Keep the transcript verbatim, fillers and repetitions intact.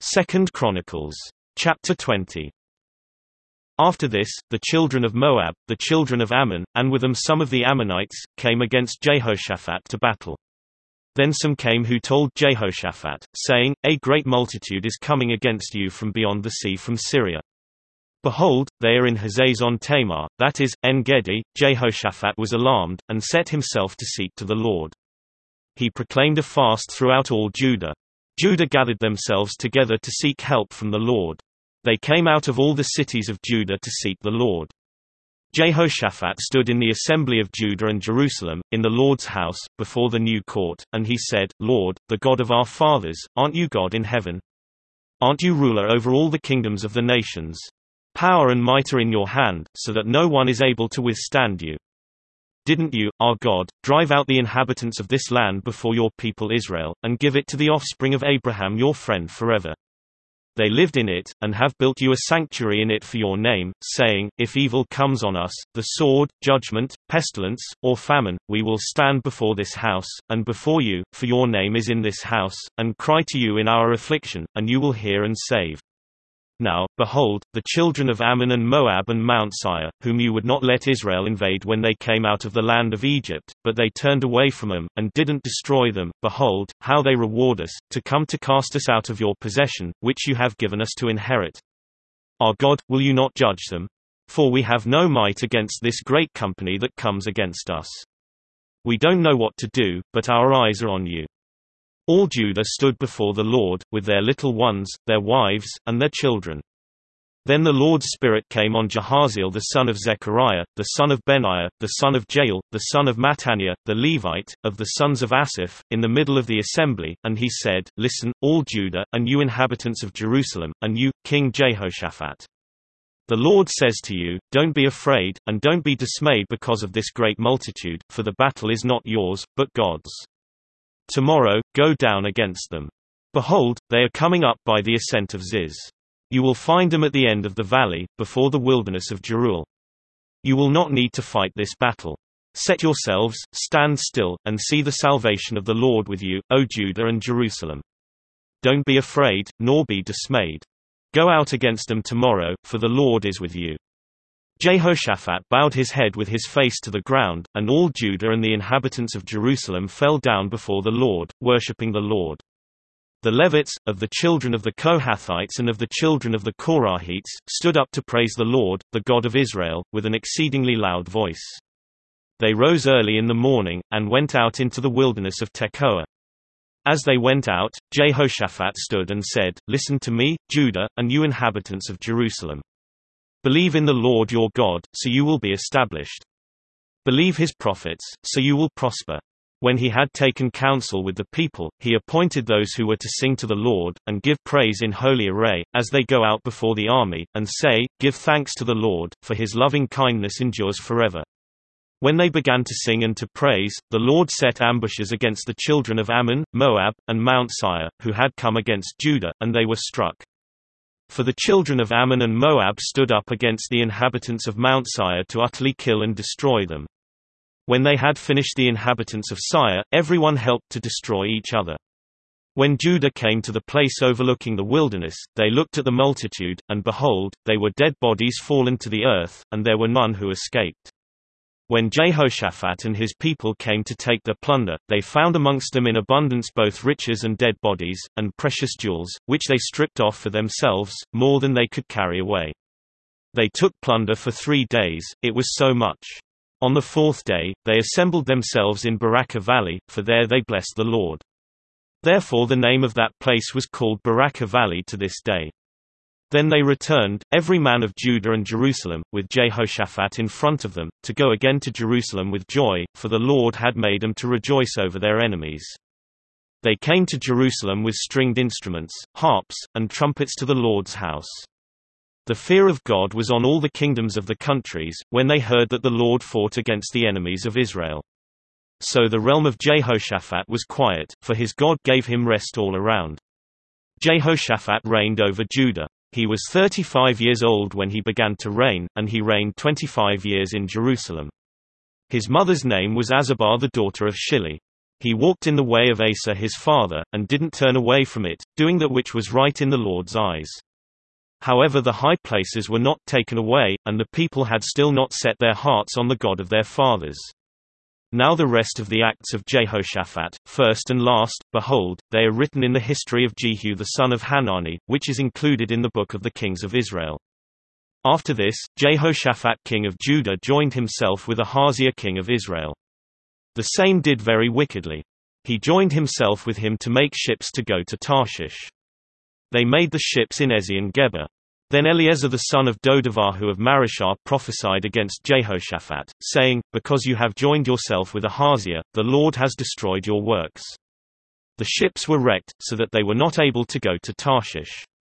Second Chronicles. Chapter twenty. After this, the children of Moab, the children of Ammon, and with them some of the Ammonites, came against Jehoshaphat to battle. Then some came who told Jehoshaphat, saying, A great multitude is coming against you from beyond the sea from Syria. Behold, they are in Hazazon Tamar, that is, En-gedi. Jehoshaphat was alarmed, and set himself to seek to the Lord. He proclaimed a fast throughout all Judah. Judah gathered themselves together to seek help from the Lord. They came out of all the cities of Judah to seek the Lord. Jehoshaphat stood in the assembly of Judah and Jerusalem, in the Lord's house, before the new court, and he said, Lord, the God of our fathers, aren't you God in heaven? Aren't you ruler over all the kingdoms of the nations? Power and might are in your hand, so that no one is able to withstand you. Didn't you, our God, drive out the inhabitants of this land before your people Israel, and give it to the offspring of Abraham your friend forever? They lived in it, and have built you a sanctuary in it for your name, saying, If evil comes on us, the sword, judgment, pestilence, or famine, we will stand before this house, and before you, for your name is in this house, and cry to you in our affliction, and you will hear and save. Now, behold, the children of Ammon and Moab and Mount Seir, whom you would not let Israel invade when they came out of the land of Egypt, but they turned away from them, and didn't destroy them, behold, how they reward us, to come to cast us out of your possession, which you have given us to inherit. Our God, will you not judge them? For we have no might against this great company that comes against us. We don't know what to do, but our eyes are on you. All Judah stood before the Lord, with their little ones, their wives, and their children. Then the Lord's Spirit came on Jahaziel the son of Zechariah, the son of Benaiah, the son of Jael, the son of Mattaniah, the Levite, of the sons of Asaph, in the middle of the assembly, and he said, Listen, all Judah, and you inhabitants of Jerusalem, and you, King Jehoshaphat. The Lord says to you, Don't be afraid, and don't be dismayed because of this great multitude, for the battle is not yours, but God's. Tomorrow, go down against them. Behold, they are coming up by the ascent of Ziz. You will find them at the end of the valley, before the wilderness of Jeruel. You will not need to fight this battle. Set yourselves, stand still, and see the salvation of the Lord with you, O Judah and Jerusalem. Don't be afraid, nor be dismayed. Go out against them tomorrow, for the Lord is with you. Jehoshaphat bowed his head with his face to the ground, and all Judah and the inhabitants of Jerusalem fell down before the Lord, worshipping the Lord. The Levites, of the children of the Kohathites and of the children of the Korahites, stood up to praise the Lord, the God of Israel, with an exceedingly loud voice. They rose early in the morning, and went out into the wilderness of Tekoa. As they went out, Jehoshaphat stood and said, Listen to me, Judah, and you inhabitants of Jerusalem. Believe in the Lord your God, so you will be established. Believe his prophets, so you will prosper. When he had taken counsel with the people, he appointed those who were to sing to the Lord, and give praise in holy array, as they go out before the army, and say, Give thanks to the Lord, for his loving kindness endures forever. When they began to sing and to praise, the Lord set ambushes against the children of Ammon, Moab, and Mount Seir, who had come against Judah, and they were struck. For the children of Ammon and Moab stood up against the inhabitants of Mount Seir to utterly kill and destroy them. When they had finished the inhabitants of Seir, everyone helped to destroy each other. When Judah came to the place overlooking the wilderness, they looked at the multitude, and behold, they were dead bodies fallen to the earth, and there were none who escaped. When Jehoshaphat and his people came to take their plunder, they found amongst them in abundance both riches and dead bodies, and precious jewels, which they stripped off for themselves, more than they could carry away. They took plunder for three days, it was so much. On the fourth day, they assembled themselves in Barakah Valley, for there they blessed the Lord. Therefore the name of that place was called Barakah Valley to this day. Then they returned, every man of Judah and Jerusalem, with Jehoshaphat in front of them, to go again to Jerusalem with joy, for the Lord had made them to rejoice over their enemies. They came to Jerusalem with stringed instruments, harps, and trumpets to the Lord's house. The fear of God was on all the kingdoms of the countries, when they heard that the Lord fought against the enemies of Israel. So the realm of Jehoshaphat was quiet, for his God gave him rest all around. Jehoshaphat reigned over Judah. He was thirty-five years old when he began to reign, and he reigned twenty-five years in Jerusalem. His mother's name was Azubah the daughter of Shili. He walked in the way of Asa his father, and didn't turn away from it, doing that which was right in the Lord's eyes. However, the high places were not taken away, and the people had still not set their hearts on the God of their fathers. Now the rest of the acts of Jehoshaphat, first and last, behold, they are written in the history of Jehu the son of Hanani, which is included in the book of the kings of Israel. After this, Jehoshaphat king of Judah joined himself with Ahaziah king of Israel. The same did very wickedly. He joined himself with him to make ships to go to Tarshish. They made the ships in Ezion-Geber. Then Eleazar the son of Dodavahu of Mareshah prophesied against Jehoshaphat, saying, Because you have joined yourself with Ahaziah, the Lord has destroyed your works. The ships were wrecked, so that they were not able to go to Tarshish.